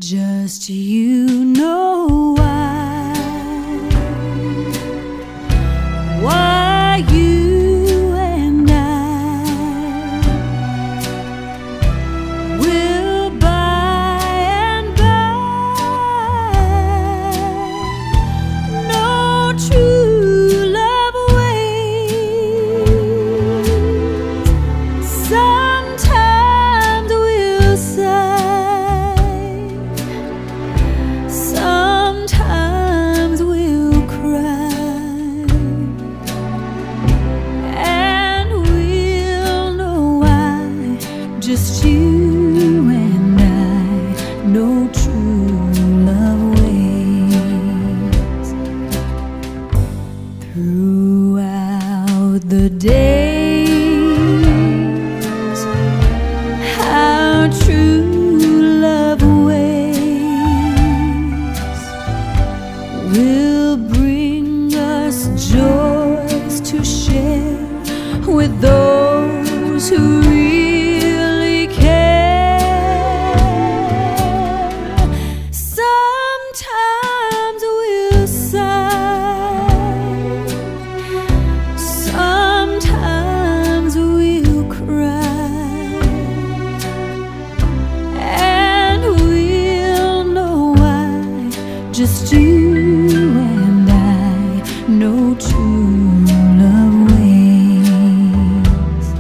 Just you know why you and I will by and by no true love waits. Sometimes we'll sigh, sometimes we'll cry, and we'll know why. Just you and I know true love waits. Throughout the days, how true love waits will bring us joys to share with those who really care. Sometimes we'll sigh, sometimes we'll cry, and we'll know why. Just you and I know true love waits.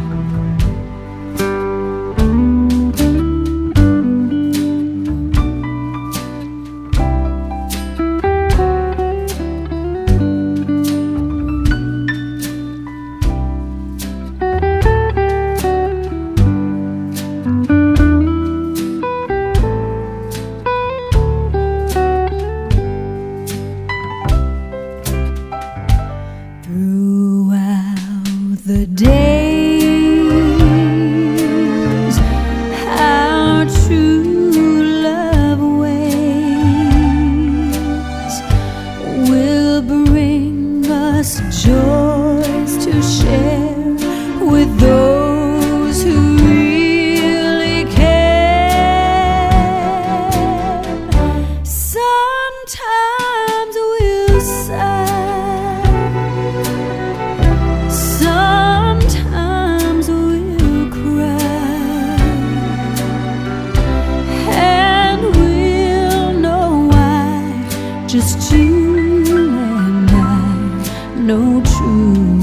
Throughout the days, how true love waits will bring us joys to share with those who really care. Sometimes we'll sigh, sometimes we'll cry, and we'll know why. Just you and I know true